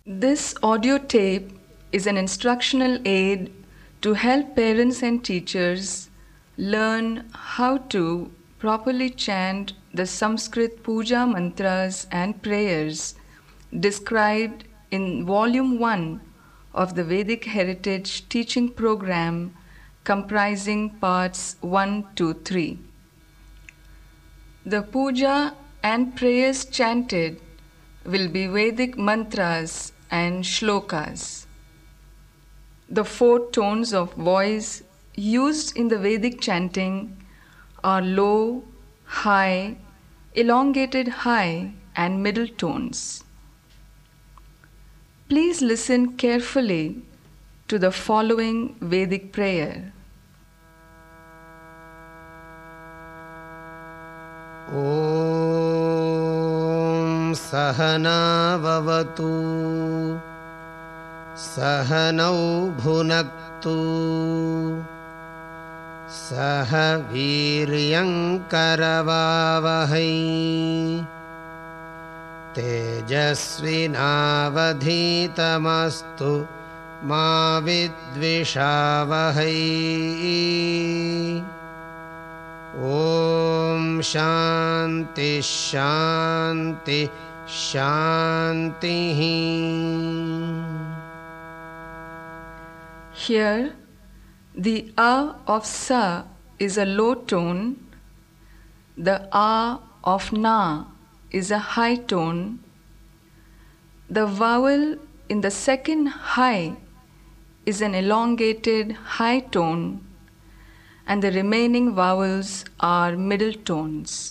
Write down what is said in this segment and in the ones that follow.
This audio tape is an instructional aid to help parents and teachers learn how to properly chant the Sanskrit puja mantras and prayers described in Volume 1 of the Vedic Heritage Teaching Program comprising parts 1 to 3. The puja and prayers chanted will be Vedic mantras and shlokas. The 4 tones of voice used in the Vedic chanting are low, high, elongated high, and middle tones. Please listen carefully to the following Vedic prayer. ॐ सहना भवतु सहनौ भुनक्तु सह वीर्यङ्करवावहै तेजस्विनावधीतमस्तु मा विद्विषावहै ॐ शान्ति शान्ति शान्तिः. Here, the A of Sa is a low tone, the A of Na is a high tone, the vowel in the second high is an elongated high tone, and the remaining vowels are middle tones.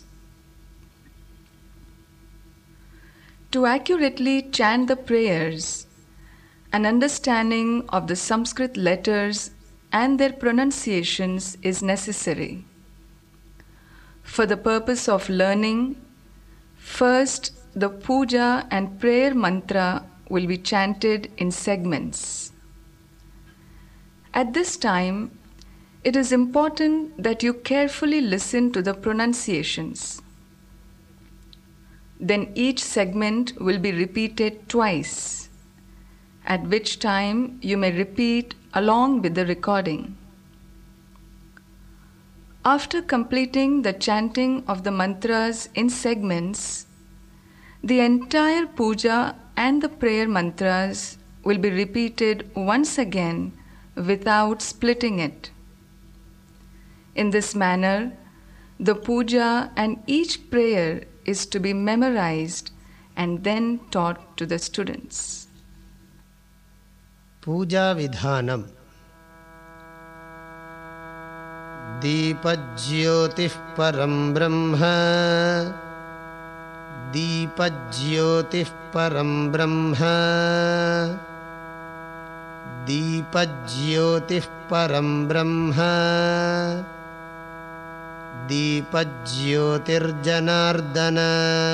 To accurately chant the prayers, an understanding of the Sanskrit letters and their pronunciations is necessary. For the purpose of learning, first the puja and prayer mantra will be chanted in segments. At this time, it is important that you carefully listen to the pronunciations. Then each segment will be repeated twice, at which time you may repeat along with the recording. After completing the chanting of the mantras in segments, the entire puja and the prayer mantras will be repeated once again without splitting it. In this manner, the puja and each prayer is to be memorized and then taught to the students. Puja Vidhanam. Deepajyotih param brahma, Deepajyotih param brahma, Deepajyotih param brahma, Deepajyotirjanardana,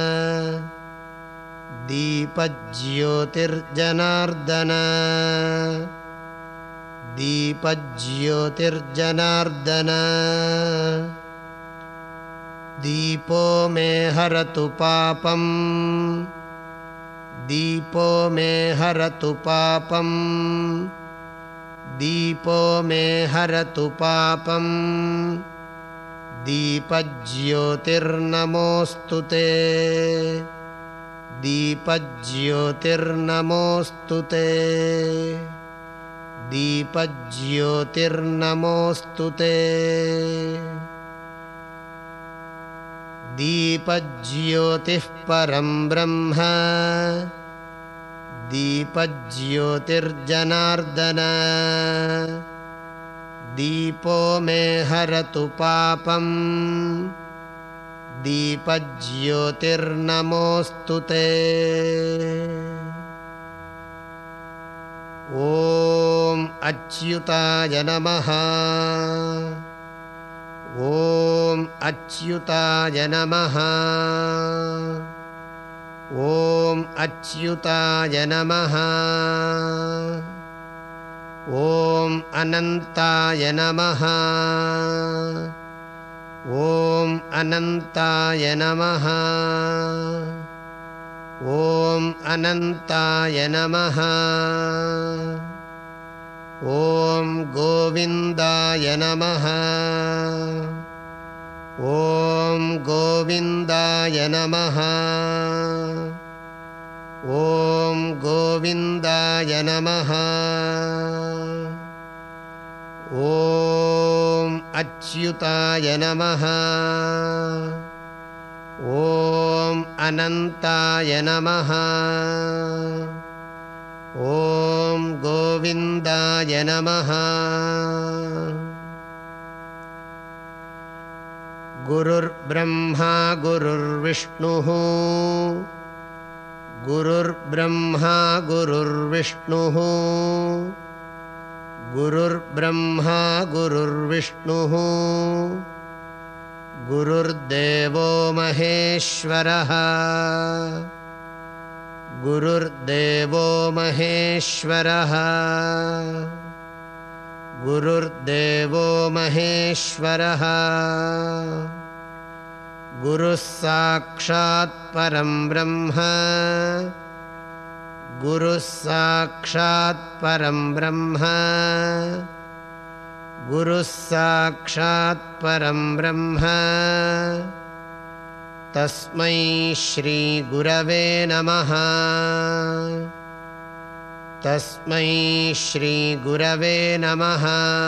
Deepajyotirjanardana, Deepajyotirjanardana. Deepo me haratu papam, Deepo me haratu papam, Deepo me haratu papam, Deepajyotirnamostute, Deepajyotirnamostute, Deepajyotirnamostute. Deepajyotih param brahma, Deepajyotirjanardana, Deepo me haratu papam, Deepajyotirnamostute. Om Achyutaya Namaha, Om Achyutaya Namaha, Om Achyutaya Namaha, Om Anantaya Namaha, Om Anantaya Namaha, ॐ अनन्ताय नमः। ॐ गोविन्दाय नमः। ॐ गोविन्दाय नमः। ॐ गोविन्दाय नमः। ॐ अच्युताय नमः। ॐ अनन्ताय नमः। ॐ गोविन्दाय नमः। गुरुर्ब्रह्मा गुरुर्विष्णुः गुरुर्ब्रह्मा गुरुर्विष्णुः गुरुर्ब्रह्मा गुरुर्विष्णुः गुरुर्देवो महेश्वरः गुरुर्देवो महेश्वरः गुरुर्देवो महेश्वरः गुरुः साक्षात् परं ब्रह्म गुरुः साक्षात् परं ब्रह्म गुरुः साक्षात् परं ब्रह्म तस्मै श्री गुरवे नमः तस्मै श्री गुरवे नमः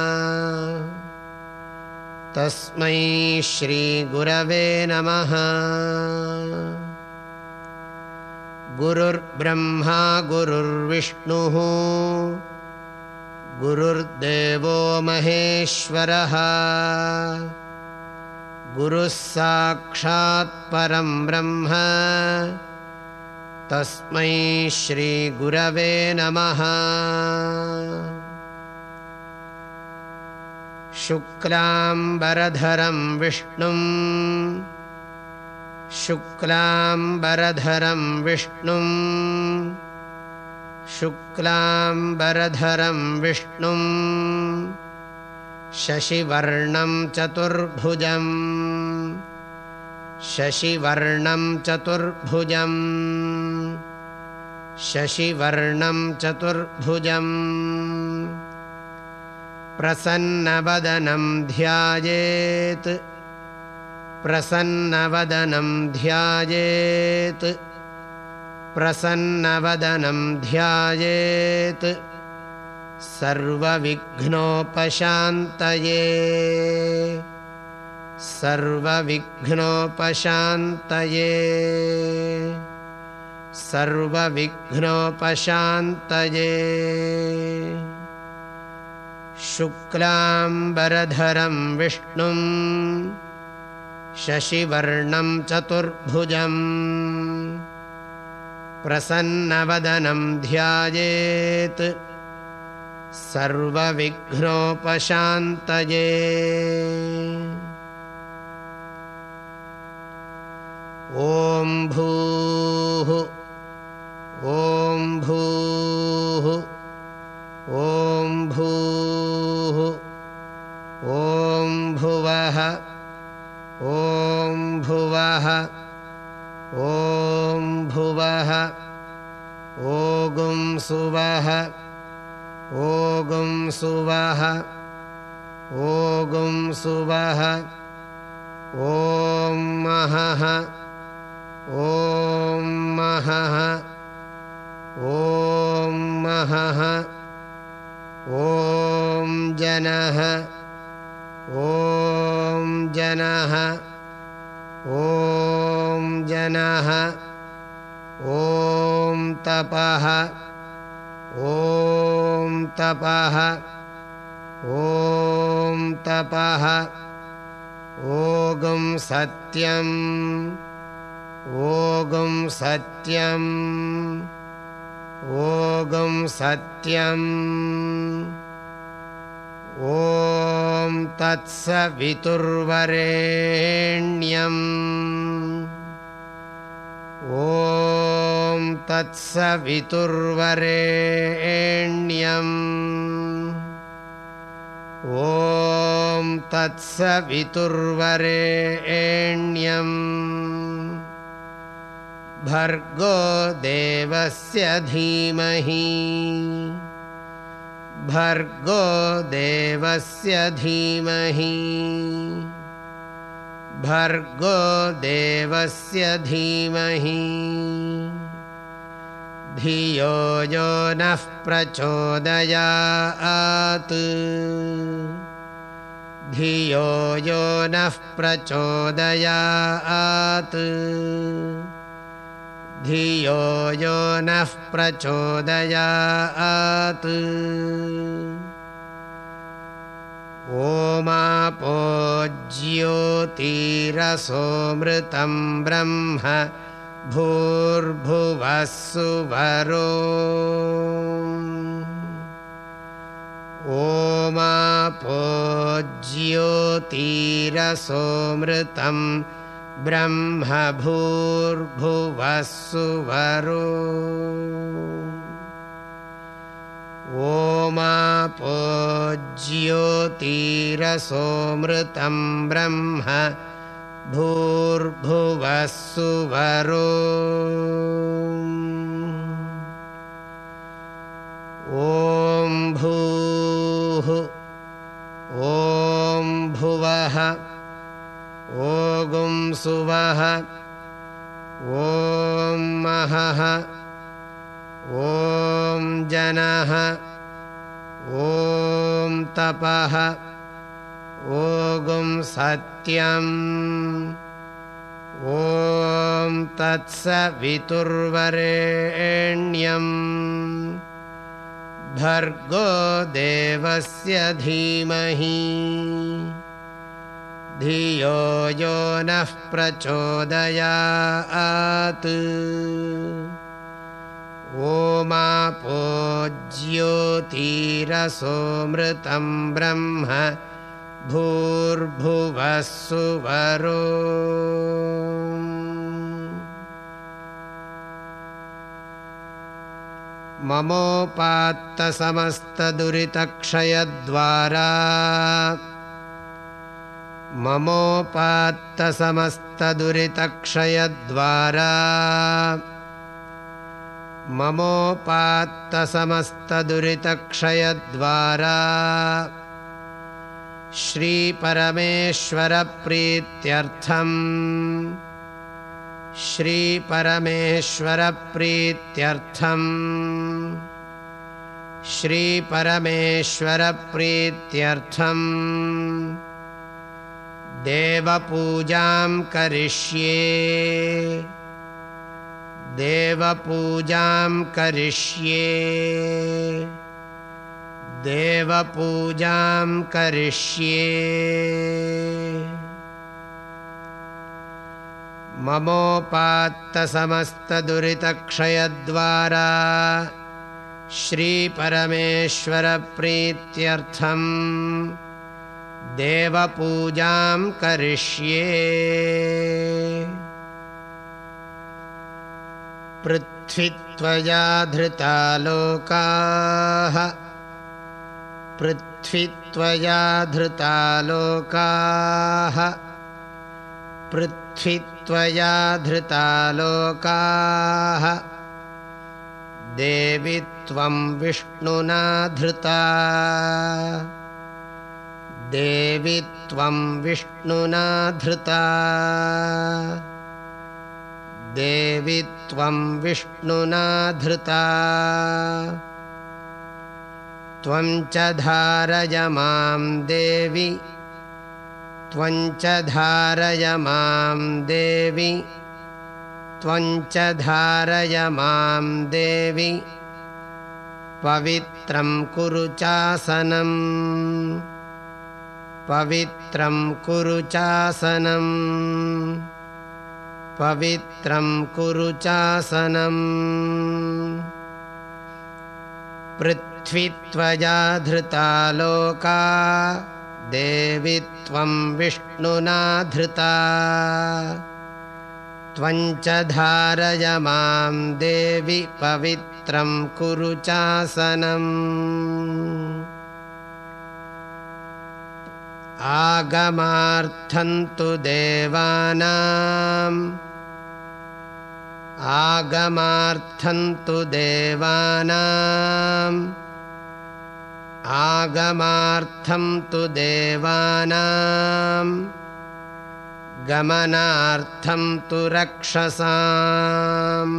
तस्मै श्री गुरवे नमः गुरुर्ब्रह्मा गुरुर्विष्णुः गुरुर्देवो महेश्वरः गुरुः साक्षात् परं ब्रह्म तस्मै श्री गुरवे नमः शुक्लाम्बरधरं विष्णुं शुक्लाम्बरधरं विष्णुं शुक्लाम्बरधरं विष्णुं शशिवर्णं चतुर्भुजं शशिवर्णं चतुर्भुजं शशिवर्णं चतुर्भुजं प्रसन्नवदनं ध्यायेत् प्रसन्नवदनं ध्यायेत् प्रसन्नवदनं ध्यायेत् सर्वविघ्नोपशान्तये सर्वविघ्नोपशान्तये सर्वविघ्नोपशान्तये शुक्लाम्बरधरं विष्णुं शशिवर्णं चतुर्भुजं प्रसन्नवदनं ध्यायेत् सर्वविघ्नोपशान्तये ॐ भूः ॐ भूः ॐ भूः ॐ भुवः ॐ भुवः ॐ भुवः ॐ सुवः ॐ सुवः ॐ सुवः ॐ महः ॐ महः ॐ महः ॐ जनः ॐ जनः ॐ जनः ॐ तपः ॐ तपः ॐ तपः ॐ सत्यम् ॐ सत्यम् ॐ सत्यम् ॐ तत्सवितुर्वरेण्यम् ॐ तत्सवितुर्वरेण्यम् ॐ तत्सवितुर्वरेण्यम् भर्गो देवस्य धीमहि भर्गो देवस्य धीमहि भर्गो देवस्य धीमहि धियो यो नः प्रचोदयात् धियो यो नः प्रचोदयात् धियो यो नः प्रचोदयात् ओमापो ज्योतिरसोमृतं ब्रह्म भूर्भुवः सुवरो ओमापो ज्योतिरसोमृतं ब्रह्म भूर्भुवः सुवरो ओमापो ज्योतिरसोमृतं ब्रह्म भूर्भुवः सुवरो ॐ भूः ॐ भुवः ॐ सुवः ॐ महः ॐ जनः ॐ तपः ॐ सत्यम् ॐ तत्सवितुर्वरेण्यं भर्गो देवस्य धीमहि धियो यो नः प्रचोदयात् ओमापो ज्योतिरसोमृतं ब्रह्म भूर्भुवः सुवरो ममोपात्तसमस्तदुरितक्षयद्वारा ममोपात्तसमस्तदुरितक्षयद्वारा ममोपात्तसमस्तदुरितक्षयद्वारा श्रीपरमेश्वरप्रीत्यर्थम् श्रीपरमेश्वरप्रीत्यर्थम् श्रीपरमेश्वरप्रीत्यर्थम् देवपूजां करिष्ये देवपूजां करिष्ये देवपूजां करिष्ये ममोपात्तसमस्तदुरितक्षयद्वारा श्रीपरमेश्वरप्रीत्यर्थम् देवपूजां करिष्ये पृथ्वीत्वया धृता लोकाः पृथ्वीत्वया धृता लोकाः पृथ्वीत्वया धृता लोकाः देवि त्वं विष्णुना धृता देवि त्वं विष्णुना धृता देवि त्वं विष्णुना धृता त्वं च धारय मां देवि त्वं च धारय मां देवि त्वं च धारय मां देवि पवित्रं कुरु चासनम् पवित्रं कुरु चासनम् पवित्रं कुरु चासनम् पृथ्वीत्वया धृता लोका देवि त्वं विष्णुना धृता त्वं च धारय मां देवि पवित्रं कुरु चासनम् आगमार्थं तु देवानाम् आगमार्थं तु देवानां आगमार्थं तु देवानां गमनार्थं तु रक्षसां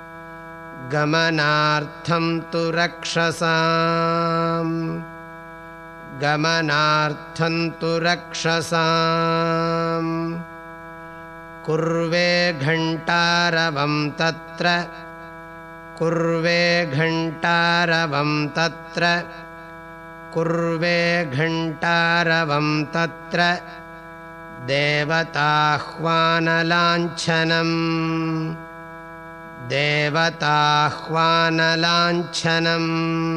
गमनार्थं तु रक्षसां गमनार्थं तु रक्षसां कुर्वे घण्टारवं तत्र कुर्वे घण्टारवं तत्र कुर्वे घण्टारवं तत्र देवताह्वानलाञ्छनम् देवताह्वानलाञ्छनम्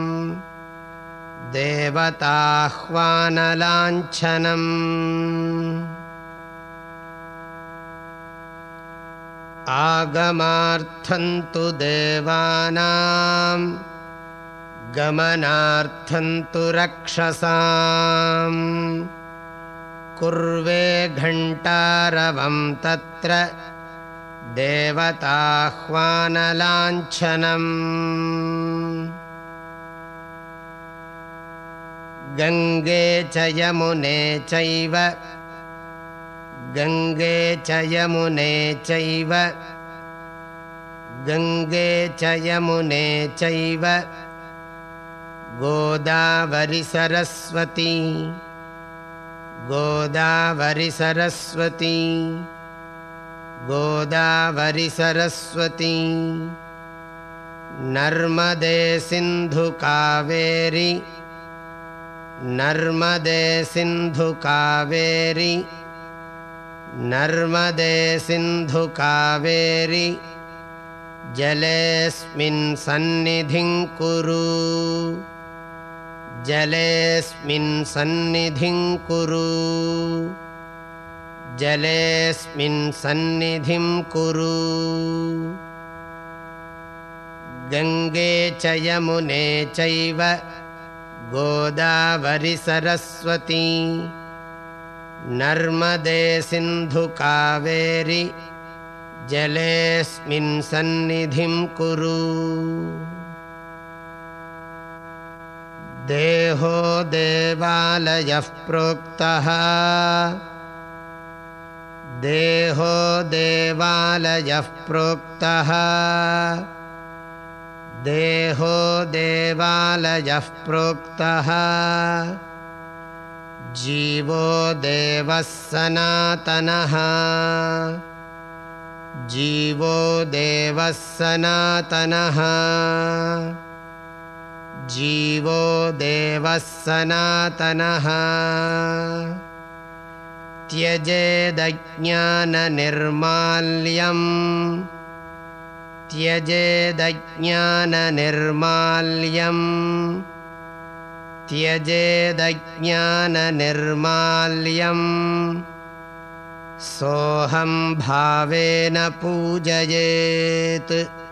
देवताह्वानलाञ्छनम् आगमार्थं तु देवानां गमनार्थं तु रक्षसां कुर्वे घण्टारवं तत्र देवताह्वानलाञ्छनम् गङ्गे च यमुने चैव गङ्गे च यमुने चैव गङ्गे च यमुने चैव गोदावरि सरस्वती गोदावरि सरस्वती गोदावरि सरस्वती नर्मदे सिन्धु कावेरी नर्मदे सिन्धु कावेरी नर्मदे सिन्धु कावेरी जलेऽस्मिन् सन्निधिं कुरु जलेऽस्मिन् सन्निधिं कुरु जलेऽस्मिन् सन्निधिं कुरु गङ्गे च यमुने चैव गोदावरि सरस्वती नर्मदे सिन्धु कावेरी जलेऽस्मिन् सन्निधिं कुरु देहो देवालयः प्रोक्तः देहो देवालयः प्रोक्तः देहो देवालयः प्रोक्तः जीवो देवः सनातनः जीवो देवः सनातनः जीवो देवः सनातनः त्यजेदज्ञाननिर्माल्यम् त्यजेदज्ञाननिर्माल्यम् त्यजेदज्ञाननिर्माल्यम् सोऽहं भावेन पूजयेत्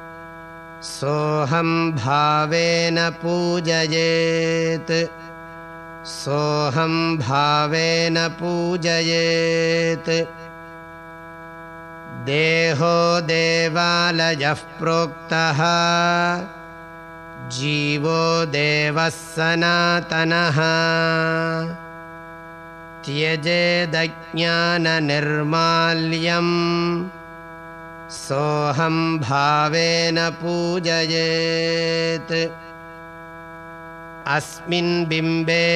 सोऽहं भावेन पूजयेत् सोऽहं भावेन पूजयेत् देहो देवालयः प्रोक्तः जीवो देवः सनातनः त्यजेदज्ञाननिर्माल्यम् सोऽहं भावेन पूजयेत् अस्मिन् बिम्बे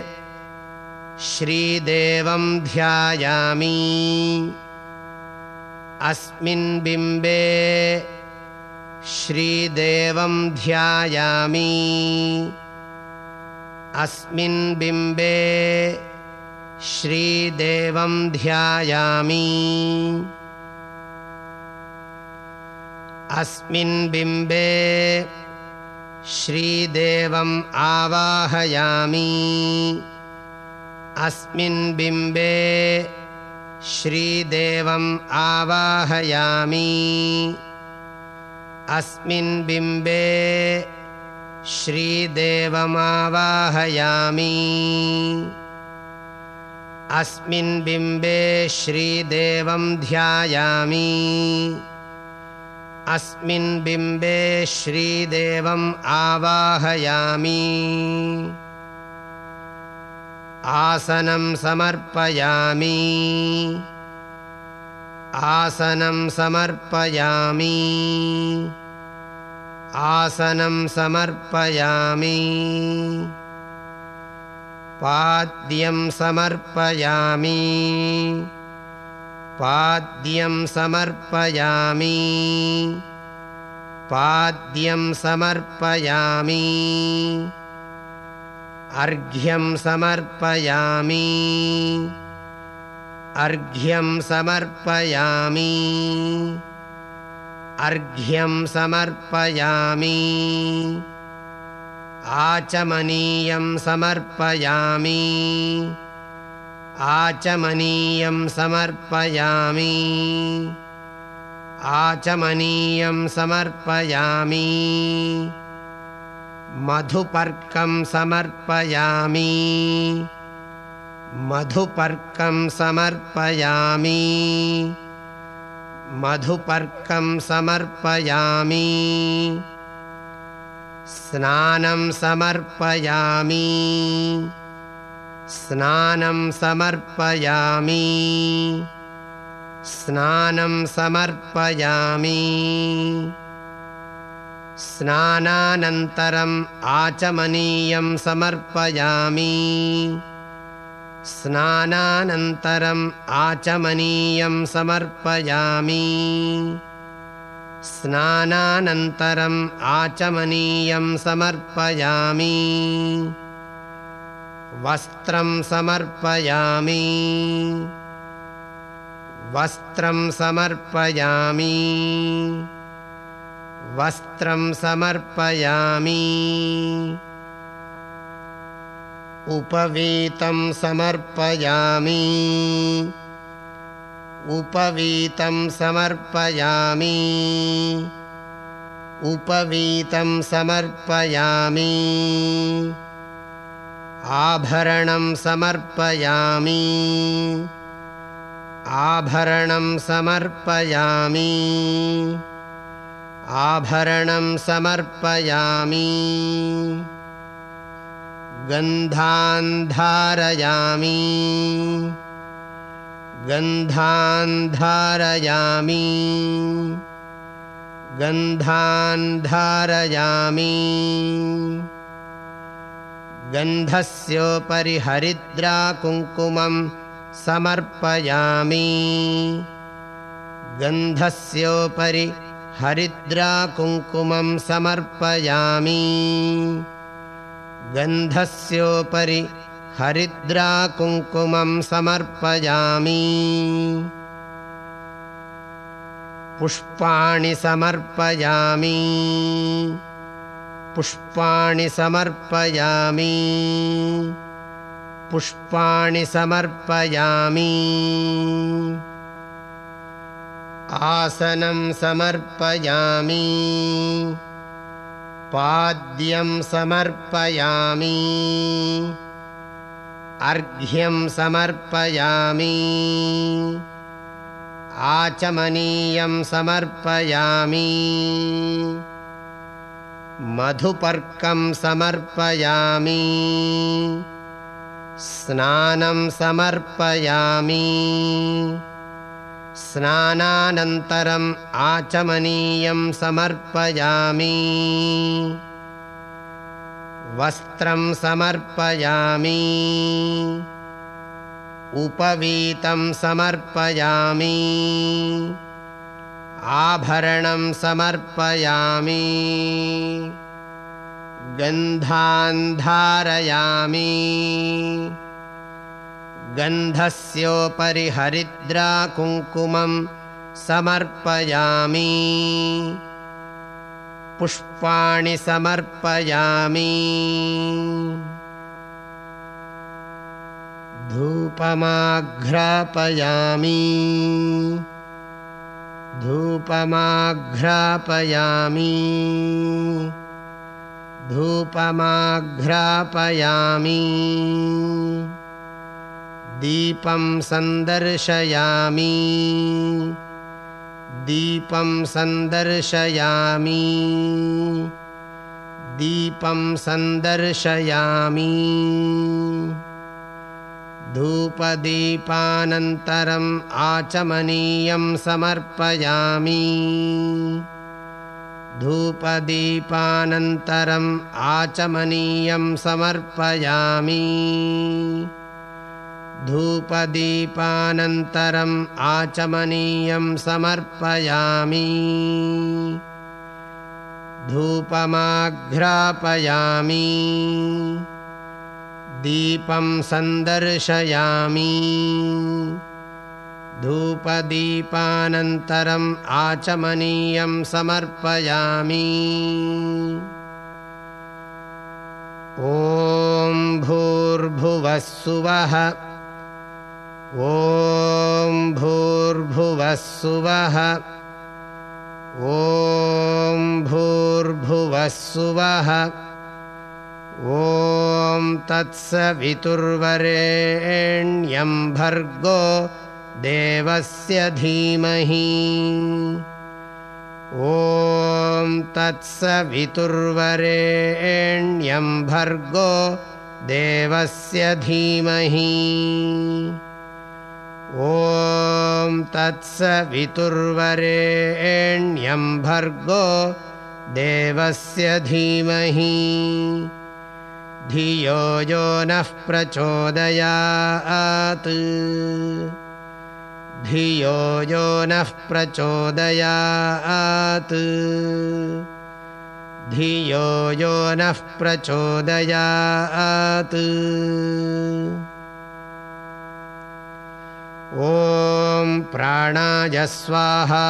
श्रीदेवं ध्यायामि अस्मिन् बिम्बे श्रीदेवं ध्यायामि अस्मिन् बिम्बे श्रीदेवं ध्यायामि अस्मिन् बिम्बे श्रीदेवम् आवाहयामि अस्मिन् बिम्बे श्रीदेवम् आवाहयामि अस्मिन् बिम्बे श्रीदेवमावाहयामि अस्मिन् बिम्बे श्रीदेवं ध्यायामि अस्मिन् बिम्बे श्रीदेवम् आवाहयामि आसनं समर्पयामि आसनं समर्पयामि आसनं समर्पयामि पाद्यं समर्पयामि पाद्यं समर्पयामि पाद्यं समर्पयामि अर्घ्यं समर्पयामि अर्घ्यं समर्पयामि अर्घ्यं समर्पयामि आचमनीयं समर्पयामि आचमनीयं समर्पयामि आचमनीयं समर्पयामि मधुपर्कं समर्पयामि मधुपर्कं समर्पयामि मधुपर्कं समर्पयामि स्नानं समर्पयामि स्नानं समर्पयामि स्नानं समर्पयामि स्नानानन्तरम् आचमनीयं समर्पयामि स्नानानन्तरम् आचमनीयं समर्पयामि स्नानानन्तरम् आचमनीयं समर्पयामि वस्त्रं समर्पयामि वस्त्रं समर्पयामि वस्त्रं समर्पयामि उपवीतं समर्पयामि उपवीतं समर्पयामि उपवीतं समर्पयामि आभरणं समर्पयामि आभरणं समर्पयामि आभरणं समर्पयामि गन्धान् धारयामि गन्धान् धारयामि गन्धान् धारयामि गन्धस्योपरि हरिद्राकुङ्कुमं समर्पयामि गन्धस्योपरि हरिद्राकुङ्कुमं समर्पयामि गन्धस्योपरि हरिद्राकुङ्कुमं समर्पयामि पुष्पाणि समर्पयामि पुष्पाणि समर्पयामि पुष्पाणि समर्पयामि आसनं समर्पयामि पाद्यं समर्पयामि अर्घ्यं समर्पयामि आचमनीयं समर्पयामि मधुपर्कं समर्पयामि स्नानं समर्पयामि स्नानानन्तरम् आचमनीयं समर्पयामि वस्त्रं समर्पयामि उपवीतं समर्पयामि आभरणं समर्पयामि गन्धान् धारयामि गन्धस्योपरि हरिद्राकुङ्कुमं समर्पयामि पुष्पाणि समर्पयामि धूपमाघ्रापयामि धूपमाघ्रापयामि धूपमाघ्रापयामि दीपं सन्दर्शयामि दीपं सन्दर्शयामि दीपं सन्दर्शयामि धूपदीपानन्तरम् आचमनीयं समर्पयामि धूपदीपानन्तरम् आचमनीयं समर्पयामि धूपदीपानन्तरम् आचमनीयं समर्पयामि धूपमाघ्रापयामि दीपं सन्दर्शयामि धूपदीपानन्तरम् आचमनीयं समर्पयामि ॐ भूर्भुवः सुवः ॐ भूर्भुवः सुवः ॐ भूर्भुवः सुवः ॐ तत्सवितुर्वरेण्यं भर्गो देवस्य धीमहि ॐ तत्सवितुर्वरेण्यं भर्गो देवस्य धीमहि ॐ तत्सवितुर्वरेण्यं भर्गो देवस्य धीमहि धियो यो नः प्रचोदयात् धियो यो नः प्रचोदयात् धियो यो नः प्रचोदयात् ॐ प्राणाय स्वाहा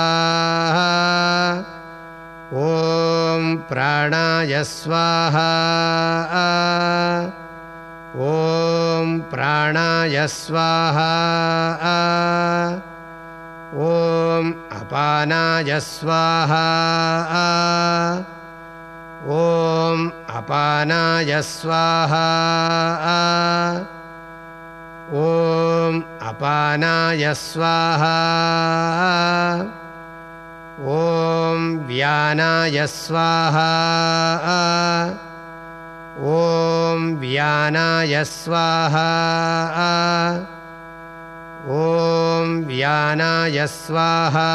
ॐ प्राणाय स्वाहा ॐ प्राणाय स्वाहा ॐ अपानाय स्वाहा ॐ अपानाय स्वाहा ॐ अपानाय स्वाहा ॐ व्यानाय स्वाहा ॐ व्यानाय स्वाहा ॐ व्यानाय स्वाहा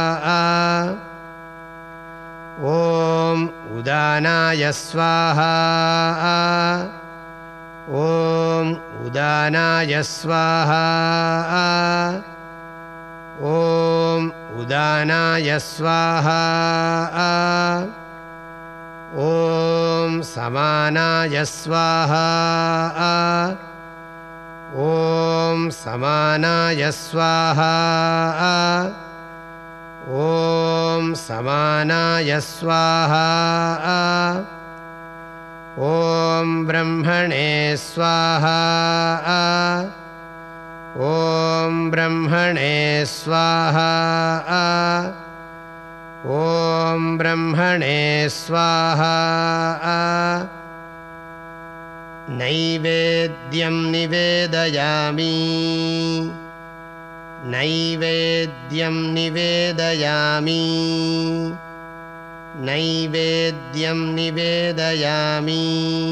ॐ उदानाय स्वाहा ॐ उदानाय स्वाहा ॐ उदानाय स्वाहा ॐ समानाय स्वाहा ॐ समानाय स्वाहा ॐ समानाय स्वाहा ॐ ब्रह्मणे स्वाहा ॐ ब्रह्मणे स्वाहा ॐ ब्रह्मणे स्वाहा नैवेद्यं निवेदयामि नैवेद्यं निवेदयामि नैवेद्यं निवेदयामि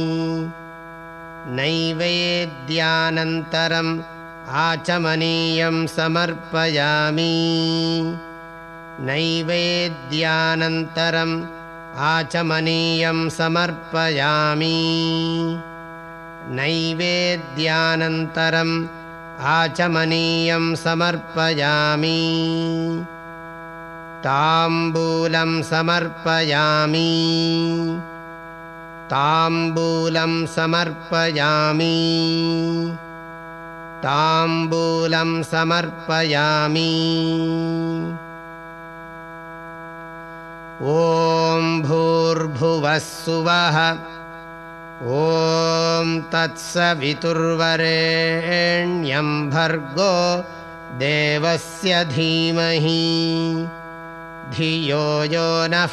नैवेद्यानन्तरम् आचमनीयं समर्पयामि नैवेद्यानन्तरम् आचमनीयं समर्पयामि नैवेद्यानन्तरम् आचमनीयं समर्पयामि ताम्बूलं समर्पयामि ताम्बूलं समर्पयामि ताम्बूलं समर्पयामि ॐ भूर्भुवः सुवः ॐ तत्सवितुर्वरेण्यं भर्गो देवस्य धीमहि धियो यो नः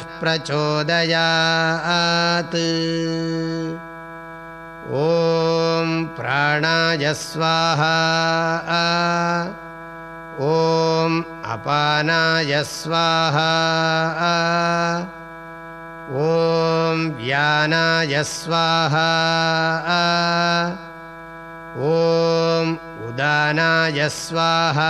प्रचोदयात् ॐ प्राणाय स्वाहा ॐ अपानाय स्वाहा ॐ व्यानाय स्वाहा ॐ उदानाय स्वाहा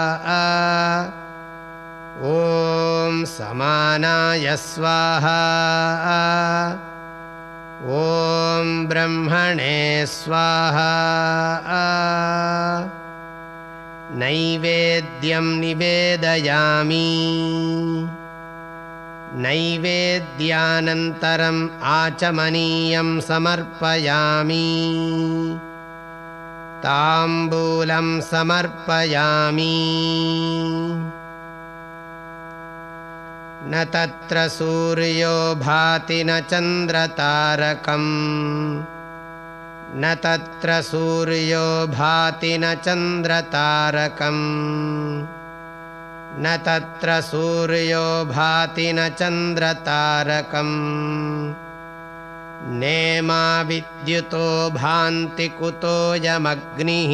ॐ समानाय स्वाहा ॐ ब्रह्मणे स्वाहा नैवेद्यं निवेदयामि नैवेद्यानन्तरम् आचमनीयं समर्पयामि ताम्बूलं समर्पयामि न तत्र सूर्यो भाति न चन्द्रतारकम् न तत्र सूर्यो भाति न चन्द्रतारकम् न तत्र सूर्यो भाति न चन्द्रतारकम् नेमा विद्युतो भान्ति कुतोऽयमग्निः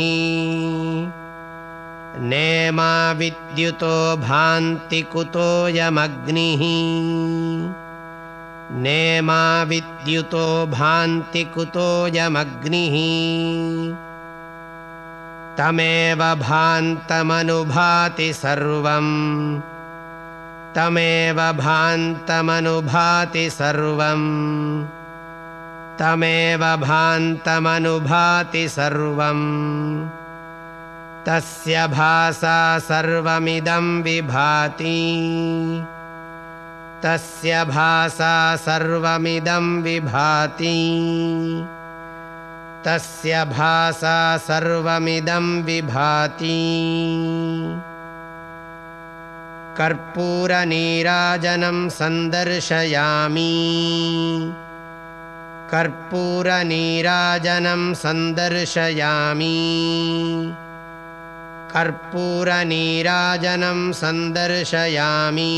नेमा विद्युतो भान्ति कुतोऽयमग्निः नेमा विद्युतो भान्ति कुतोऽयमग्निः तमेव भान्तमनुभाति सर्वम् तमेव भान्तमनुभाति सर्वम् तमेव भान्तमनुभाति सर्वम् तस्य भासा सर्वमिदं विभाति तस्य भासा सर्वमिदं विभाति तस्य भासा सर्वमिदं विभाति कर्पूरनीराजनं सन्दर्शयामि कर्पूरनीराजनं सन्दर्शयामि कर्पूरनीराजनं सन्दर्शयामि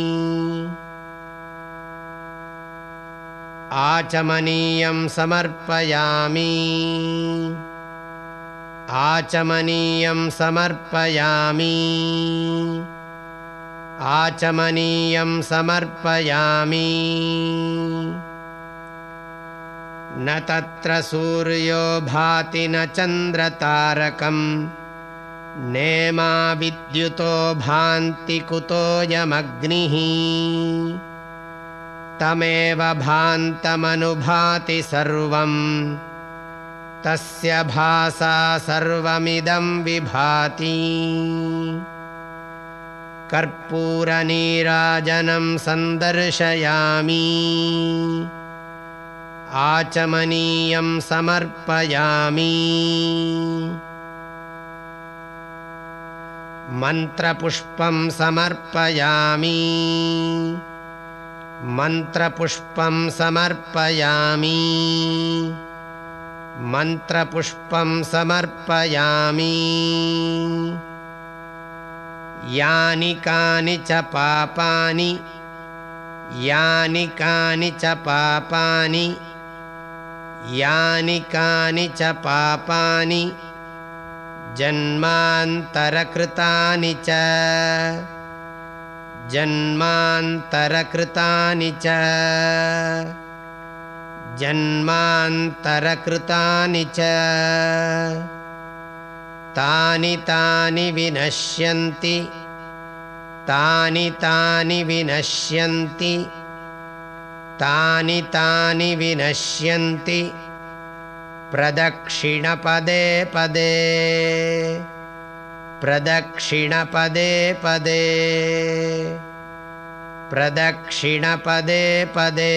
आचमनीयं समर्पयामि आचमनीयं समर्पयामि आचमनीयं समर्पयामि न तत्र सूर्यो भाति न चन्द्रतारकम् नेमा विद्युतो भान्ति कुतोऽयमग्निः तमेव भान्तमनुभाति सर्वम् तस्य भासा सर्वमिदं विभाति कर्पूरनीराजनं सन्दर्शयामि आचमनीयं समर्पयामि मन्त्रपुष्पं समर्पयामि मन्त्रपुष्पं समर्पयामि मन्त्रपुष्पं समर्पयामि यानि कानि च पापानि यानि कानि च पापानि यानि कानि च पापानि जन्मान्तरकृतानि च जन्मान्तरकृतानि च जन्मान्तरकृतानि च तानि तानि विनश्यन्ति तानि तानि विनश्यन्ति तानि तानि विनश्यन्ति प्रदक्षिणपदे पदे प्रदक्षिणपदे पदे प्रदक्षिणपदे पदे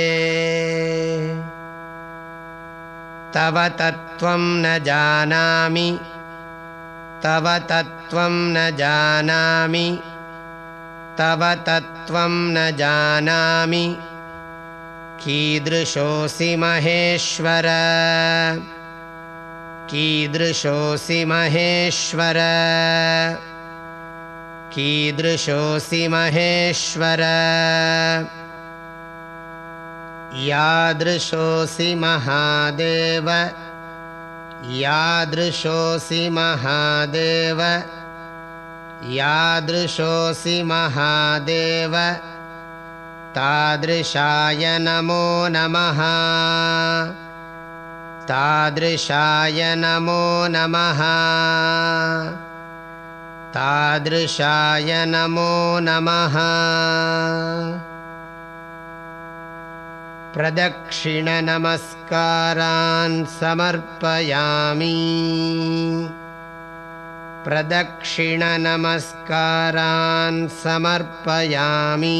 तव तत्त्वं न जानामि तव तत्त्वं न जानामि तव तत्त्वं न जानामि कीदृशोऽसि महेश्वर कीदृशोऽसि महेश्वर कीदृशोऽसि महेश्वर यादृशोऽसि महादेव यादृशोऽसि महादेव यादृशोऽसि महादेव तादृशाय नमो नमः तादृशाय नमो नमः तादृशाय नमो नमः प्रदक्षिणनमस्कारान् समर्पयामि प्रदक्षिणनमस्कारान् समर्पयामि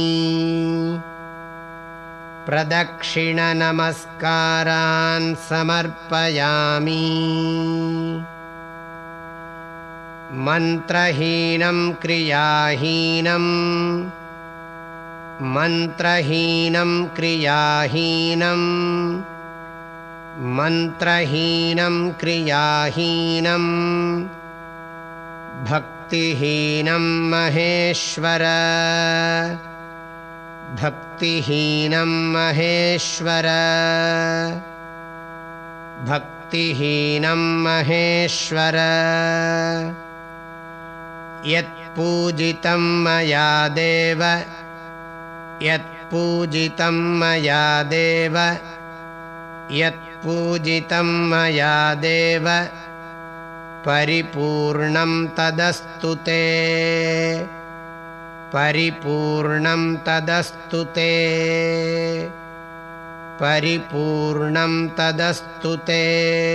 प्रदक्षिणनमस्कारान् समर्पयामि मन्त्रहीनं क्रियाहीनं मन्त्रहीनं क्रियाहीनं मन्त्रहीनं क्रियाहीनं भक्तिहीनं महेश्वर भक्तिहीनं महेश्वर भक्तिहीनं महेश्वर यत्पूजितं मया देव यत्पूजितं मया देव यत्पूजितं मया देव परिपूर्णं तदस्तु ते परिपूर्णं तदस्तु ते परिपूर्णं तदस्तु ते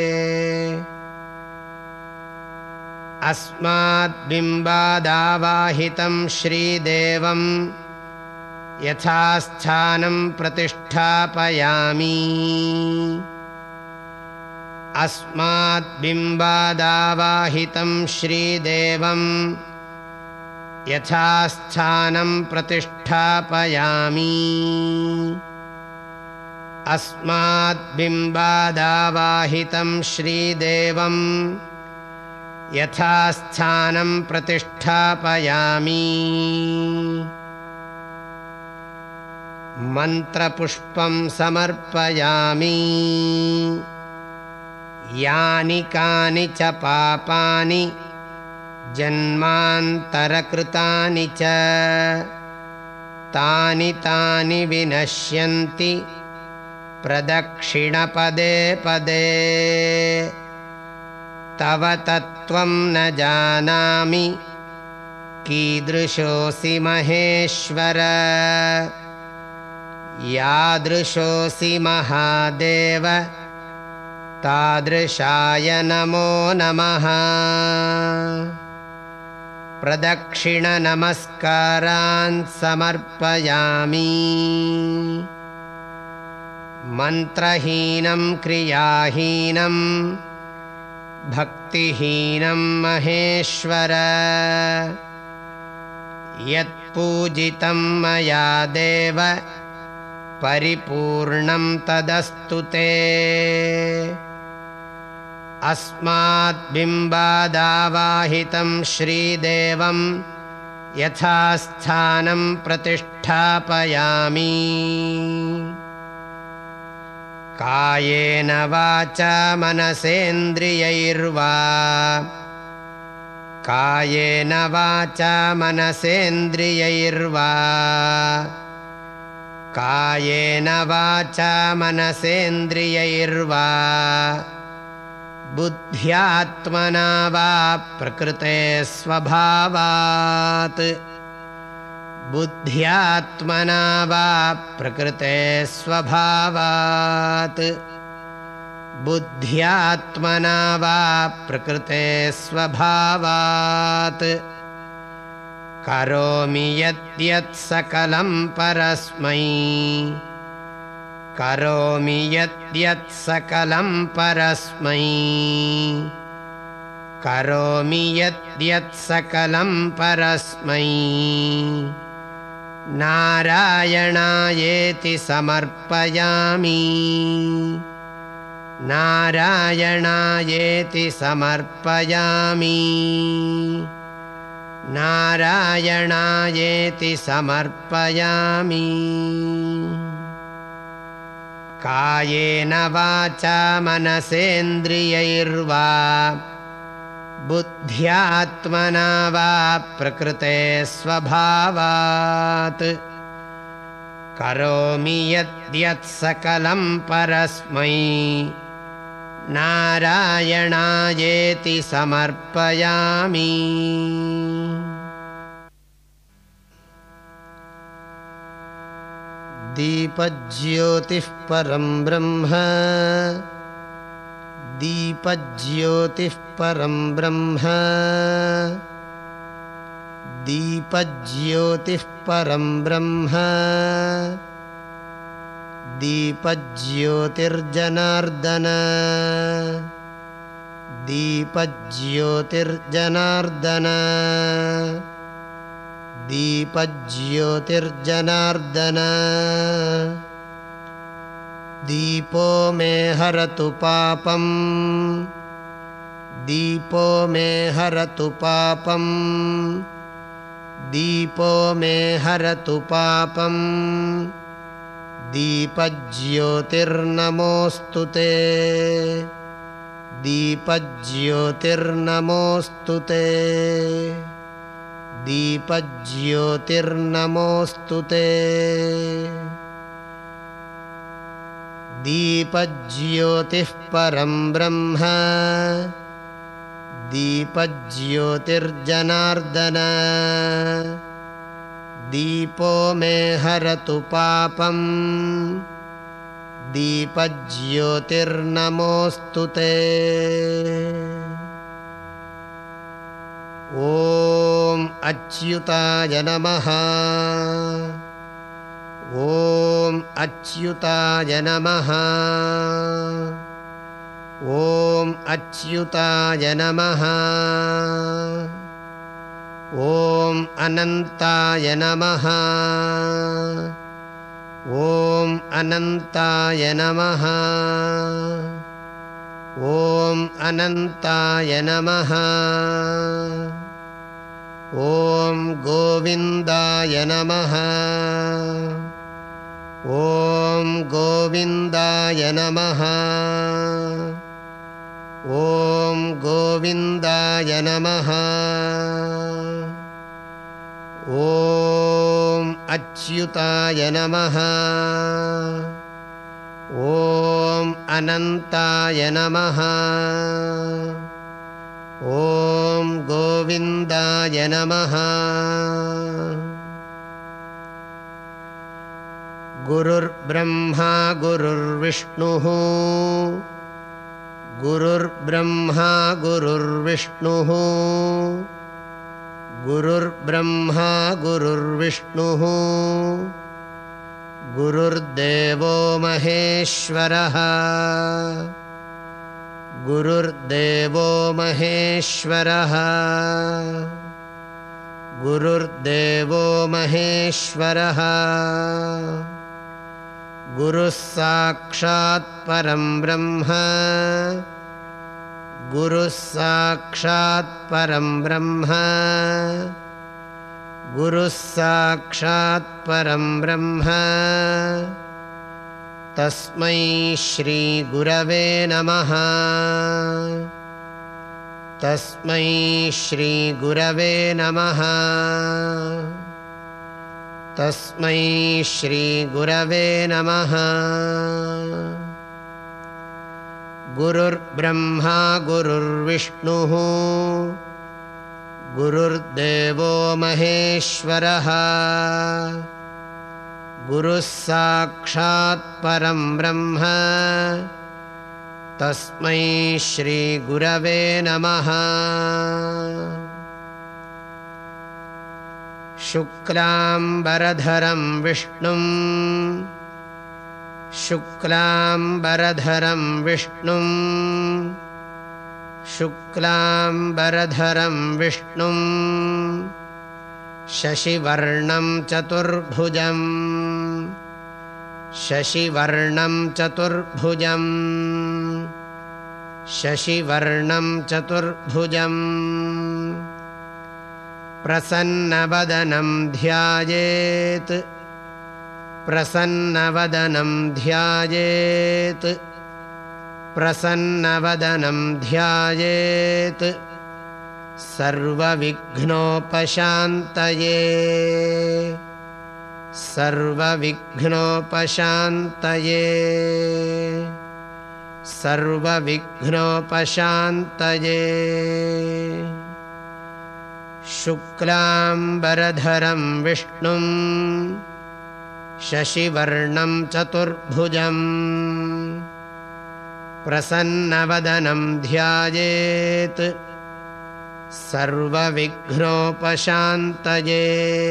अस्माद्बिम्बादावाहितं श्रीदेवं यथास्थानं प्रतिष्ठापयामि अस्माद्बिम्बादावाहितं श्रीदेवं यथास्थानं प्रतिष्ठापयामि अस्माद्बिम्बादावाहितं श्रीदेवं यथास्थानं प्रतिष्ठापयामि मन्त्रपुष्पं समर्पयामि यानि कानि च पापानि जन्मान्तरकृतानि च तानि तानि विनश्यन्ति प्रदक्षिणपदे पदे तव तत्त्वं न जानामि कीदृशोऽसि महेश्वर यादृशोऽसि महादेव तादृशाय नमो नमः प्रदक्षिणनमस्कारान् समर्पयामि मन्त्रहीनं क्रियाहीनं भक्तिहीनं महेश्वर यत्पूजितं मया देव परिपूर्णं तदस्तु ते अस्माद्बिम्बादावाहितं श्रीदेवं यथास्थानं प्रतिष्ठापयामि कायेन वाचा मनसेन्द्रियैर्वा कायेन वाचा मनसेन्द्रियैर्वा कायेन वाचा मनसेन्द्रियैर्वा बुद्ध्यात्मना वा प्रकृते स्वभावात् बुद्ध्यात्मना वा प्रकृते स्वभावात् बुद्ध्यात्मना वा प्रकृते स्वभावात् करोमि यद्यत् सकलं परस्मै करोमि यद्यत् सकलं परस्मै करोमि यद्यत् सकलं परस्मै नारायणायेति समर्पयामि नारायणायेति समर्पयामि नारायणायेति समर्पयामि कायेन वाचा मनसेन्द्रियैर्वा बुद्ध्यात्मना वा प्रकृते स्वभावात् करोमि यद्यत् सकलं परस्मै नारायणायेति समर्पयामि। दीपज्योतिः परं ब्रह्म दीपज्योतिः परं ब्रह्म दीपज्योतिः परं ब्रह्म दीपज्योतिर्जनार्दन दीपज्योतिर्जनार्दन दीपज्योतिर्जनार्दन दीपो मे हरतु पापं दीपो मे हरतु पापं दीपो मे हरतु पापं दीपज्योतिर्नमोऽस्तु ते दीपज्योतिर्नमोऽस्तु ते दीपज्योतिर्नमोऽस्तु ते दीपज्योतिः परं ब्रह्म दीपज्योतिर्जनार्दन दीपो मे हरतु पापं दीपज्योतिर्नमोऽस्तु ते। ॐ अच्युताय नमः। ॐ अच्युताय नमः। ॐ अच्युताय नमः। ॐ अनन्ताय नमः। ॐ अनन्ताय नमः। ॐ अनन्ताय नमः। ॐ गोविन्दाय नमः। ॐ गोविन्दाय नमः। ॐ गोविन्दाय नमः। ॐ अच्युताय नमः। ॐ अनन्ताय नमः। ॐ गोविन्दाय नमः। गुरुर्ब्रह्मा गुरुर्विष्णुः गुरुर्ब्रह्मा गुरुर्विष्णुः गुरुर्ब्रह्मा गुरुर्विष्णुः गुरुर्देवो महेश्वरः गुरुर्देवो महेश्वरः गुरुर्देवो महेश्वरः गुरुः साक्षात् परं ब्रह्म गुरुः साक्षात् परं ब्रह्म गुरुः साक्षात् परं ब्रह्म तस्मै श्री गुरवे नमः तस्मै श्री गुरवे नमः तस्मै श्री गुरवे नमः। गुरुर्ब्रह्मा गुरुर्विष्णुः गुरुर्देवो महेश्वरः गुरुः साक्षात् परं ब्रह्म तस्मै श्री गुरवे नमः। शुक्लाम्बरधरं विष्णुं शुक्लाम्बरधरं विष्णुं शुक्लाम्बरधरं विष्णुं शशिवर्णं चतुर्भुजं शशिवर्णं चतुर्भुजं शशिवर्णं चतुर्भुजं प्रसन्नवदनं ध्यायेत् प्रसन्नवदनं ध्यायेत् प्रसन्नवदनं ध्यायेत् सर्वविघ्नोपशान्तये सर्वविघ्नोपशान्तये सर्वविघ्नोपशान्तये शुक्लाम्बरधरं विष्णुं शशिवर्णं चतुर्भुजं प्रसन्नवदनं ध्यायेत् सर्वविघ्नोपशान्तये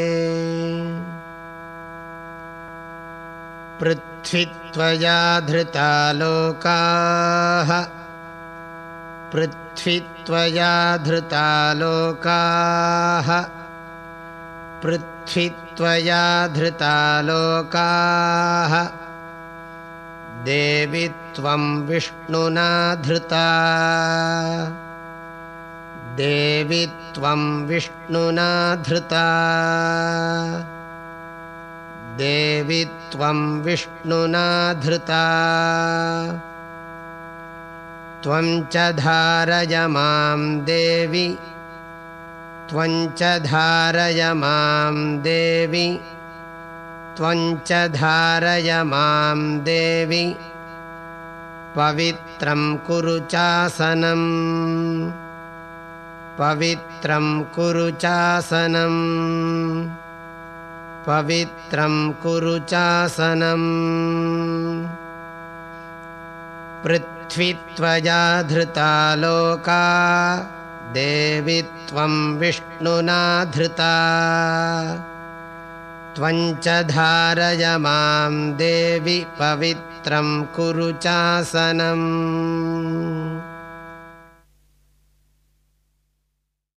पृथ्वीत्वया धृता लोकाः पृथ्वीत्वया धृता लोकाः पृथ्वीत्वया धृता लोकाः देवि त्वं विष्णुना धृता देवि त्वं विष्णुना धृता देवि त्वं विष्णुना धृता त्वं च धारय मां देवि त्वं च धारय मां देवि त्वं च धारय मां देवि पवित्रं कुरु चासनम् पवित्रं कुरु चासनम् पवित्रं कुरु चासनम् पृथ्वीत्वया धृता लोका देवि त्वं विष्णुना धृता त्वं च धारय मां देवि पवित्रं कुरु चासनम्